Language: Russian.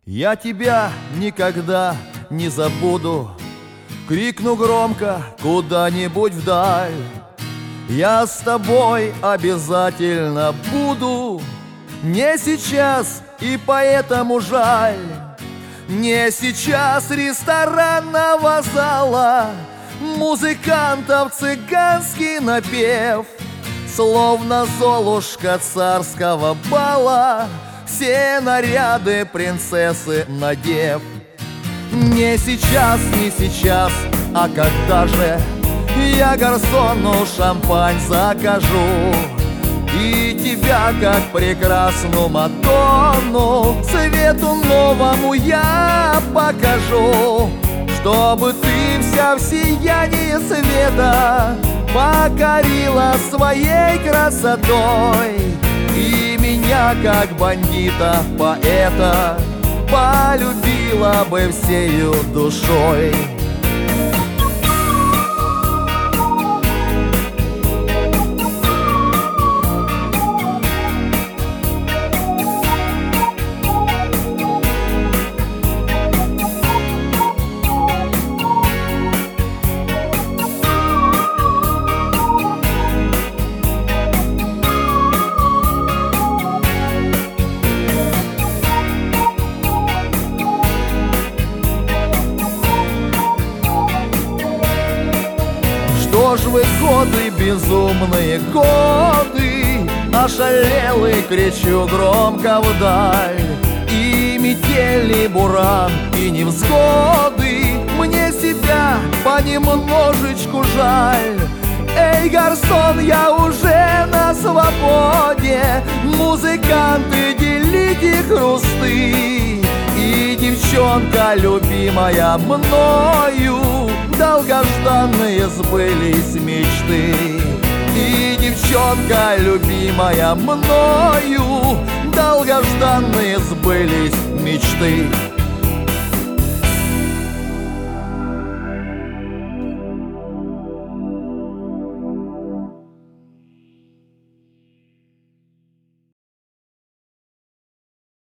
Я тебя никогда не забуду, крикну громко куда-нибудь вдаль. Я с тобой обязательно буду, не сейчас и поэтому жаль. Не сейчас ресторанного зала, музыкантов цыганский напев, словно золушка царского бала, все наряды принцессы надев. Не сейчас, не сейчас, а когда же я гарсону шампань закажу и тебя, как прекрасную Мадонну, свету новому я покажу, чтобы ты вся в сиянии света покорила своей красотой и меня, как бандита, поэта, полюбила бы всею душой. Что ж вы годы, безумные годы, ошалелый кричу громко вдаль. И метели буран, и невзгоды, мне себя понемножечку жаль. Эй, гарсон, я уже на свободе, музыканты, делите хрусты. И девчонка, любимая мною, долгожданные сбылись мечты. И девчонка, любимая мною, долгожданные сбылись мечты.